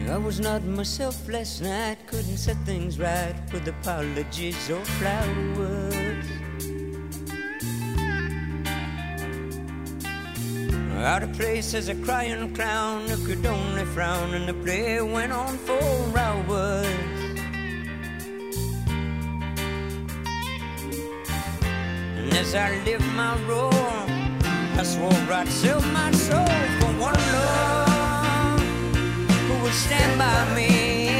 I was not myself last night, couldn't set things right with apologies or flowers. Out of place as a crying clown who could only frown, and the play went on for hours. And as I lived my role, I swore I'd sell my soul for one love who would stand by me,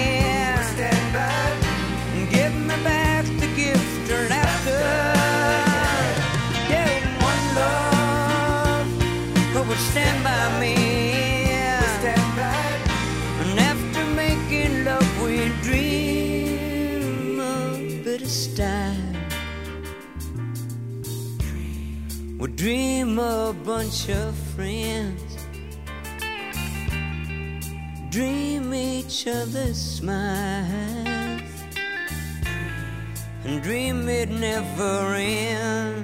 and give me back the gift of laughter. Yeah, one love who would stand by me, and after making love we dream a bit of style. We dream a bunch of friends, dream each other's smiles, and dream it never ends.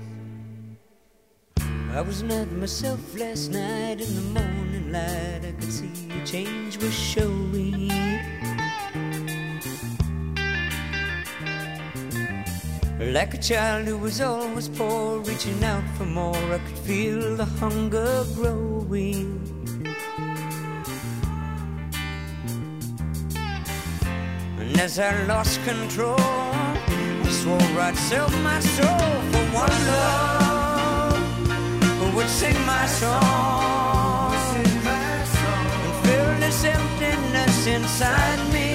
I was not myself last night. In the morning light I could see a change was showing. Like a child who was always poor, reaching out for more, I could feel the hunger growing. And as I lost control, I swore I'd sell my soul for one love who would sing my song, and fill this emptiness inside me.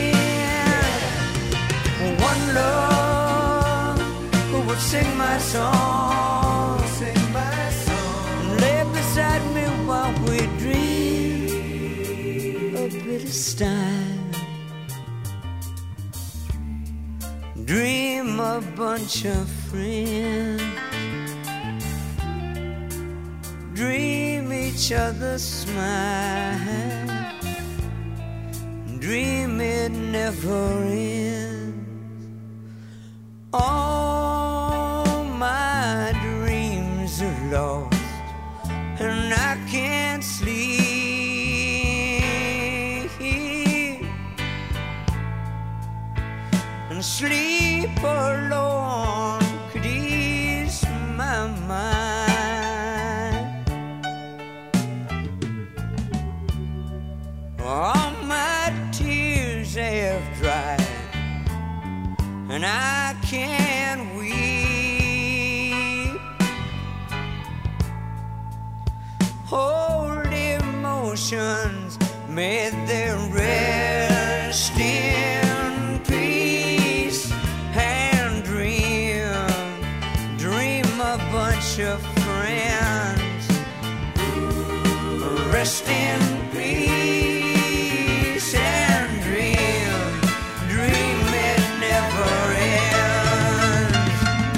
One love who would sing my song, and lay beside me while we dream a bit of style. Dream a bunch of friends, dream each other's smile, dream it never ends. All my dreams are lost, and I can't sleep. And sleep alone could ease my mind. All my tears have dried, and I can't weep. Old emotions made their rest in peace, and dream a bunch of friends, rest in peace, and dream it never ends.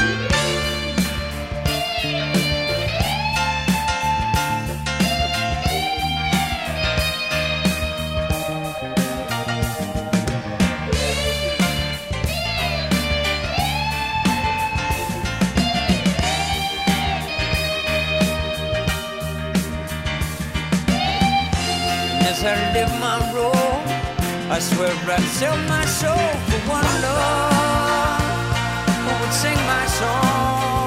As I live my role, I swear I'd sell my soul for one love who would sing my song.